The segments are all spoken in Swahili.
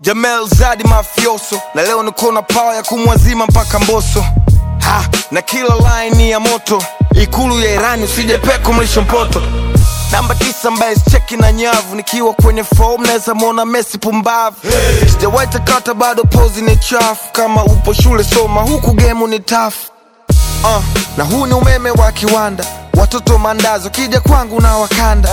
Jamel Zadi mafioso, na leo niko na power ya kumwazima mpaka Mbosso. Na kila line ni ya moto, ikulu ya Irani usije peko mlisho mpoto. Namba 9 ambaye cheki na nyavu, nikiwa kwenye form naweza muona Messi pumbavu. Sijawahi takata bado pose ni chafu, kama upo shule soma huku game ni tough. Na huu ni umeme wa kiwanda, watoto mandazo kija kwangu na wakanda.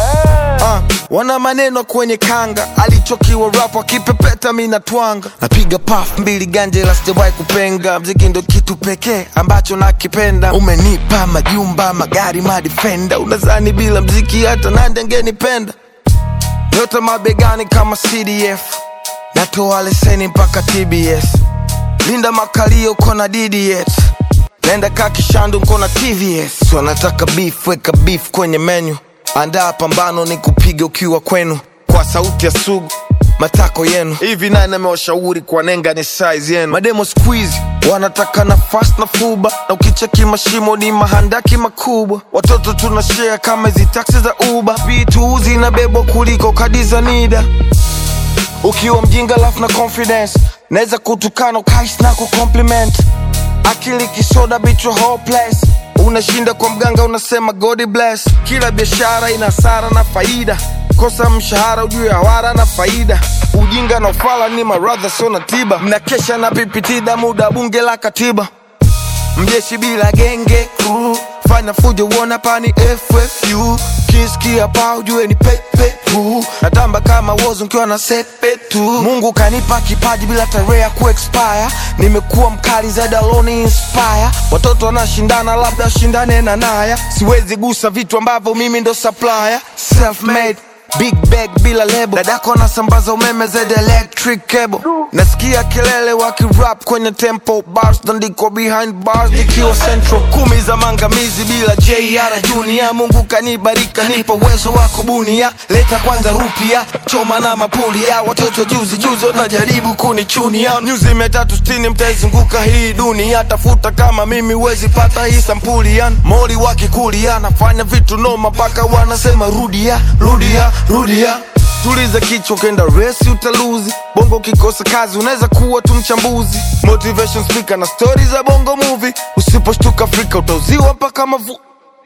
Wana maneno kwenye kanga, alichokiwa rap wakipepeta mimi natwanga. Napiga puff mbili ganje la sijawahi kupenga, mziki ndo kitu pekee ambacho nakipenda. Umenipa majumba, magari, madefender, unazani bila mziki hata nani angenipenda. Nyota mabegani kama CDF, natoa leseni mpaka TBS. Linda makalio kona DDS, nenda kakishandu nkona TVS. Wanataka beef, weka beef kwenye menu, andaa pambano ni kupiga ukiwa kwenu. Kwa sauti ya Sugu, matako yenu. Hivi nani amewashauri kwa nenga ni size yenu? Mademo squeeze, wanataka na fast na fuba, na ukicheki mashimo ni mahandaki makubwa. Watoto tunashare kama hizi taxi za Uber, vitu zinabebwa kuliko kadi za NIDA. Ukiwa mjinga lafu na confidence, neza kutukana ukais na kucompliment. Akili kisoda bitch you're hopeless, unashinda kwa mganga unasema God bless. Kila biashara ina hasara na faida, kosa mshahara ujue hawara na faida. Ujinga na ufala ni maradha so na tiba, mnakesha na pipitida muda bunge la katiba. Mjeshi bila genge crew, fanya fujo uona pani FFU. Kisikia pa ujue ni pepe tu, natamba kama wozo nkiwa na sepe tu. Mungu kanipa kipaji bila tarehe ya ku-expire, nimekuwa mkali zaidi alone inspire. Watoto wanashindana labda shindane na Naya, siwezi gusa vitu ambavyo mimi ndo supplier. Self made, big bag bila lebo, dadako nasambaza umeme zaidi electric cable. Nasikia kelele wakirap kwenye tempo, bars ndiko behind bars nikiwa central. 10 za mangamizi bila JR Junior, Mungu kanibarika nipo uwezo wa kubunia. Leta kwanza rupia, choma na mapulia, watoto juzi wanajaribu kunichunia. Nyuzi 360 mtaizunguka hii dunia, tafuta kama mimi wezi pata hii sampuli. Moli wakikulia, nafanya vitu noma paka wanasema rudia, rudia, rudia. Tuliza kichwa kenda resi utaluzi, bongo kikosa kazi unaweza kuwa tu mchambuzi. Motivation speaker na stories za bongo movie, usiposhtuka Afrika utauziwa mpaka mavu.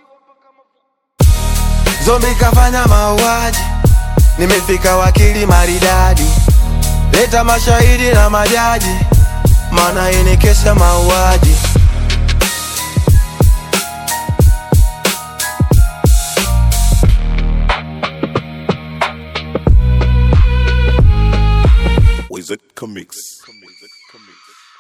Zombi kafanya mauaji, nimefika wakili maridadi. Leta mashahidi na majaji, maana hii ni kesi ya mauaji. Wizard Comics.